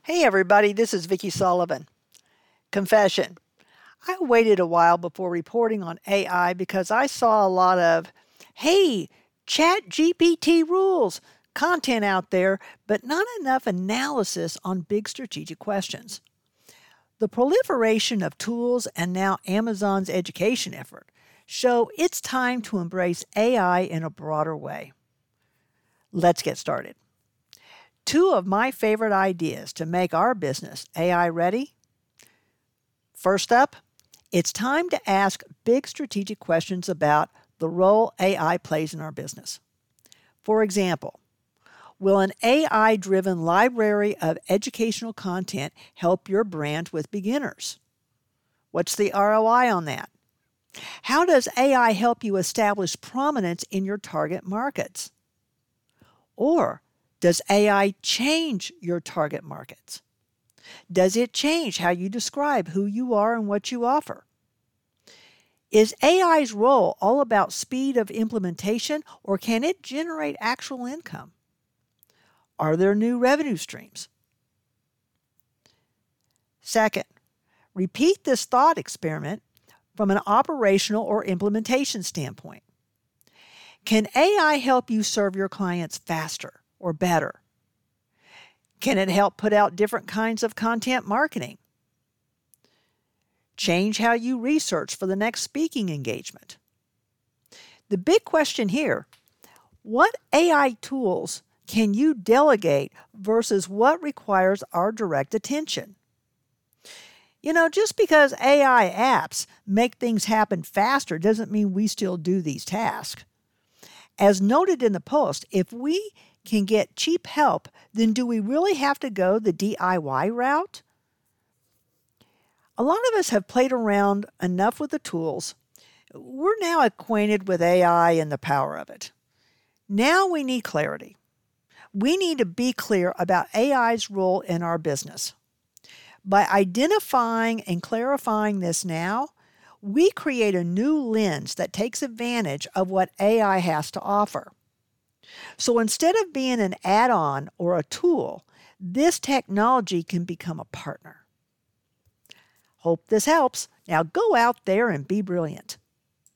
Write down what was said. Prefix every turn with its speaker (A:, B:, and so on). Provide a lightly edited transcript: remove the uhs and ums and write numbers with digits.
A: Hey everybody, this is Vicki Sullivan. Confession. I waited a while before reporting on AI because I saw a lot of, hey, Chat GPT rules content out there, but not enough analysis on big strategic questions. The proliferation of tools and now Amazon's education effort show it's time to embrace AI in a broader way. Let's get started. Two of my favorite ideas to make our business AI ready. First up, it's time to ask big strategic questions about the role AI plays in our business. For example, will an AI-driven library of educational content help your brand with beginners? What's the ROI on that? How does AI help you establish prominence in your target markets? Or does AI change your target markets? Does it change how you describe who you are and what you offer? Is AI's role all about speed of implementation, or can it generate actual income? Are there new revenue streams? Second, repeat this thought experiment from an operational or implementation standpoint. Can AI help you serve your clients faster or better? Can it help put out different kinds of content marketing? Change how you research for the next speaking engagement? The big question here, what AI tools can you delegate versus what requires our direct attention? Just because AI apps make things happen faster doesn't mean we still do these tasks. As noted in the post, if we can get cheap help, then do we really have to go the DIY route? A lot of us have played around enough with the tools. We're now acquainted with AI and the power of it. Now we need clarity. We need to be clear about AI's role in our business. By identifying and clarifying this now, we create a new lens that takes advantage of what AI has to offer. So instead of being an add-on or a tool, this technology can become a partner. Hope this helps. Now go out there and be brilliant.